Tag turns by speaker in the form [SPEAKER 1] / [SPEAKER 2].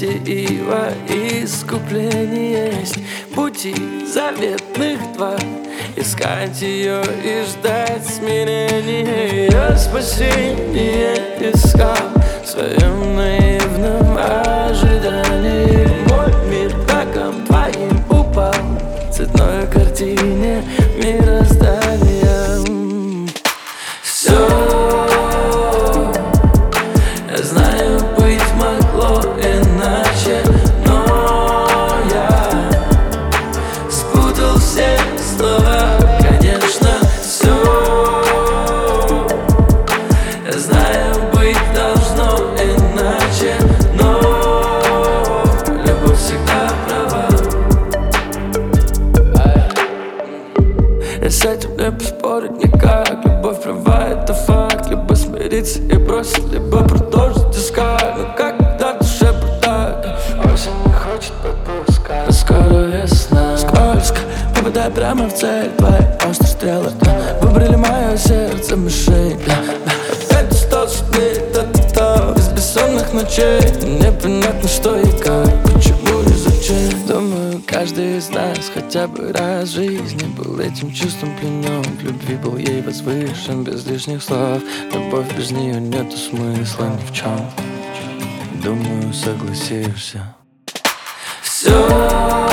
[SPEAKER 1] счастье и во искупление есть пути заветных два. Искать ее и ждать смирения. Я спасение искал в своем наивном ожидании. Мой мир раком твоим упал в цветной картине мироздания. Все, я знаю, быть могло иначе, но я спутал все слова. Конечно, все, я знаю, быть должно иначе, но любовь всегда права. И с этим не поспорить никак. Любовь права, это факт. Либо смириться и бросить, либо продолжить искать. Но когда душе так, осень не хочет подпускать. Но скоро весна. Скользко, попадай прямо в цель. Твои острые стрелы выбрали мое сердце мишень. Опять устал судьбы, та-та-та. Без бессонных ночей, непонятно что и как, почему и зачем. Думаю, каждый из нас хотя бы раз в жизни был этим чувством пленен. В любви был ей возвышен без лишних слов. Любовь без нее нету смысла ни в чем. Думаю, согласишься. Все.